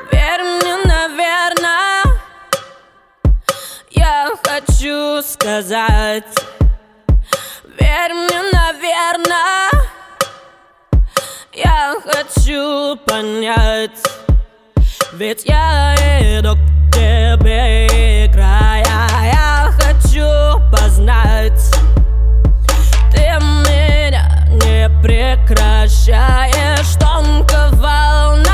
Верь мне, наверное, я хочу сказать. Верь мне, наверное, я хочу понять. Ведь я иду к тебе, играя. Я хочу познать. Ты меня не прекращаешь тонко волновать.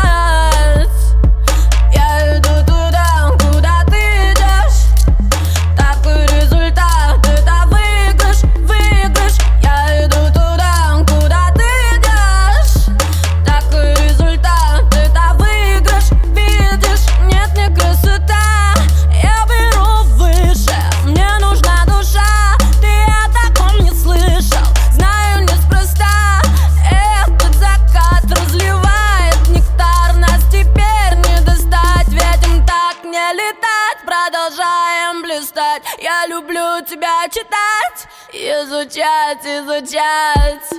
Я иду туда, куда ты идешь. Такой результат, это выигрыш, выигрыш. Я иду туда, куда ты идешь. Такой результат, это выигрыш, видишь. Нет, не красота, я беру выше. Мне нужна душа, ты о таком не слышал. Знаю, неспроста этот закат разливает нектар. Нас теперь не достать, ведь им так не летать. Продолжаем блистать. Я люблю тебя читать, изучать, изучать.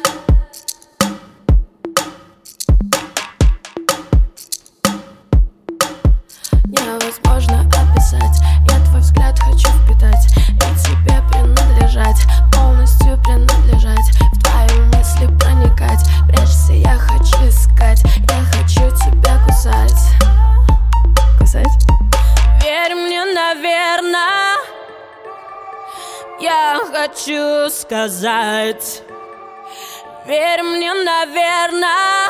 Невозможно описать. Я твой взгляд хочу впитать и тебе принадлежать, полностью принадлежать, в твои мысли проникать. Прячься, я хочу искать, я хочу тебя кусать. Кусать? Верь мне, наверное, я хочу сказать. Верь мне, наверное,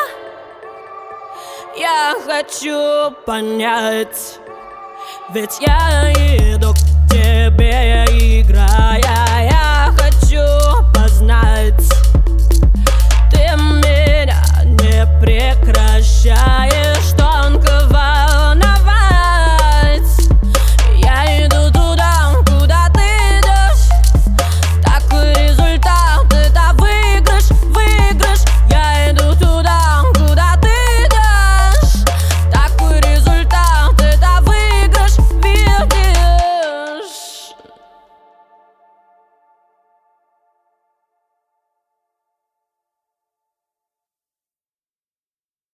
я хочу понять. Ведь я иду к тебе, играя.